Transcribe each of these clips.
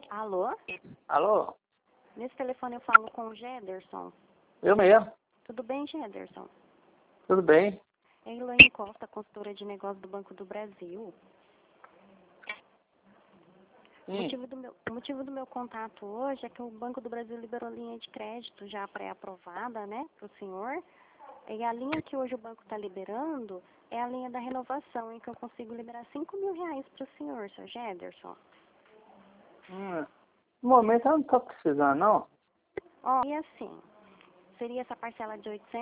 Alô? Alô? Nesse telefone eu falo com o Gederson. Eu mesmo. Tudo bem, Gederson? Tudo bem? É Elaine Costa, consultora de negócios do Banco do Brasil. O motivo do meu contato hoje é que o Banco do Brasil liberou linha de crédito já pré-aprovada, né, para o senhor. E a linha que hoje o banco está liberando é a linha da renovação, em que eu consigo liberar R$ 5.000 para o senhor, Sr. Gederson. No momento eu não estou precisando, não. Ó, e assim, seria essa parcela de R$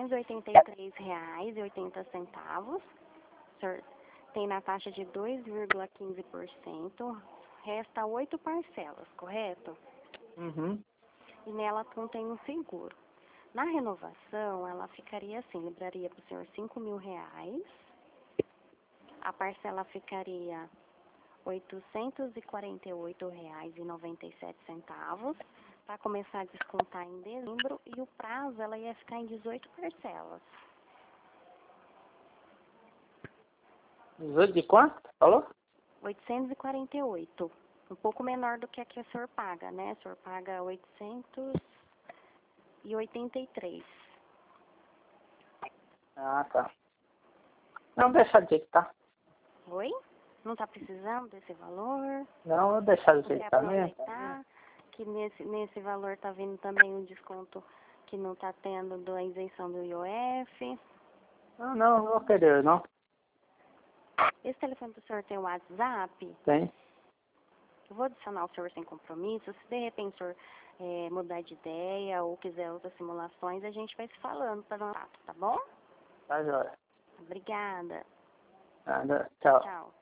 883,80. O senhor tem na taxa de 2,15%. Resta 8 parcelas, correto? Uhum. E nela contém um seguro. Na renovação, ela ficaria assim, libraria para o senhor R$ 5.000. A parcela ficaria R$ 848,97 para começar a descontar em dezembro, e o prazo ela ia ficar em 18 parcelas. 18 de quanto? Falou? 848. Um pouco menor do que a que o senhor paga, né? O senhor paga 883. Ah, tá. Não, deixa de jeito, tá? Oi? Não está precisando desse valor? Não, vou deixar de Quer jeito, tá mesmo? aproveitar que nesse valor está vindo também um desconto que não está tendo da isenção do IOF. Não vou querer, não. Esse telefone do senhor tem o WhatsApp? Tem. Eu vou adicionar o senhor sem compromisso. Se de repente o senhor mudar de ideia ou quiser outras simulações, a gente vai se falando para dar um tato, tá bom? Tá, joia. Obrigada. Nada, tchau. Tchau.